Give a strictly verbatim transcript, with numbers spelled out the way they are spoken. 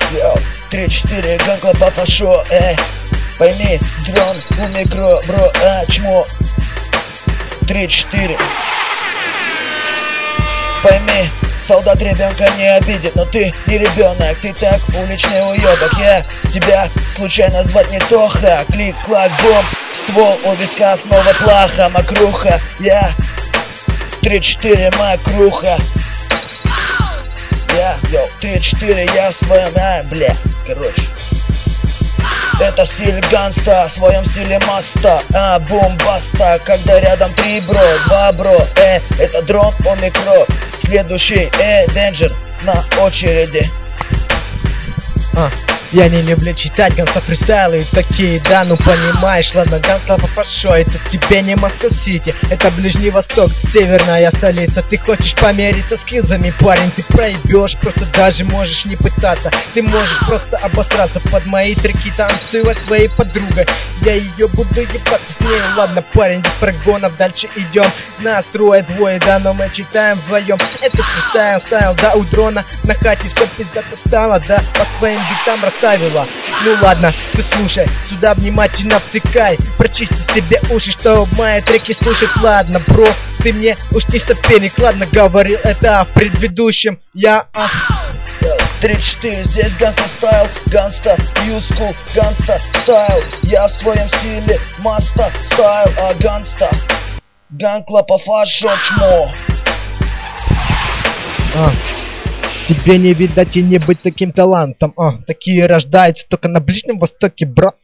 Йоу, три-четыре, ганкла по фашо, эй. Пойми, дрон у микро, бро, а, чмо. три-четыре. Пойми, солдат ребенка не обидит, но ты не ребенок, ты так уличный уебок. Я тебя случайно звать не Тоха. Клик-клак, бомб, ствол у виска, снова плаха, мокруха. Я три-четыре, мокруха. Я, йоу, три-четыре, я в своем, а, бля, короче. Это стиль ганста, в своем стиле маста, а, бомбаста. Когда рядом три бро, два бро, э, это дрон о микро. Следующий, э, Danger на очереди. А, я не люблю читать ганста фристайлы такие, да, ну понимаешь, ладно, ганста по фашо, это тебе не Москва-Сити, это Ближний Восток, северная столица. Ты хочешь помериться скиллзами, парень, ты проебешь, просто даже можешь не пытаться. Ты можешь просто обосраться под мои треки, танцевать своей подругой. Я ее буду ебаться с ней, ладно, парень, без прогонов, дальше идем. Нас трое, двое, да, но мы читаем вдвоем. Это фристайл, стайл, да, у дрона на хате все пиздато встало, да, по своим битам расставила. Ну ладно, ты слушай, сюда внимательно втыкай, прочисти себе уши, что мои треки слушать. Ладно, бро, ты мне уж не соперник, ладно, говорил это в предыдущем. Я, а... три-четыре, здесь ганста стайл, ганста, юскул, ганста стайл. Я в своем стиле маста стайл, а ганста, ганкла по фашо, чмо. А. Тебе не видать и не быть таким талантом, а, такие рождаются только на Ближнем Востоке, брат.